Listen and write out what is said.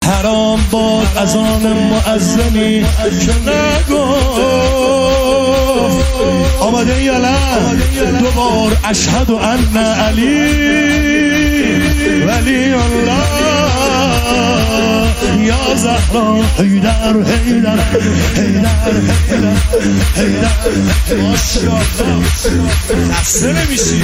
حرام باد از آن مؤذنی که نگفت آماده یا نه دوبار اشهد ان علی ولی الله یا زهرا حیدر حیدر حیدر حیدر ماشاءالله خسته نمیشی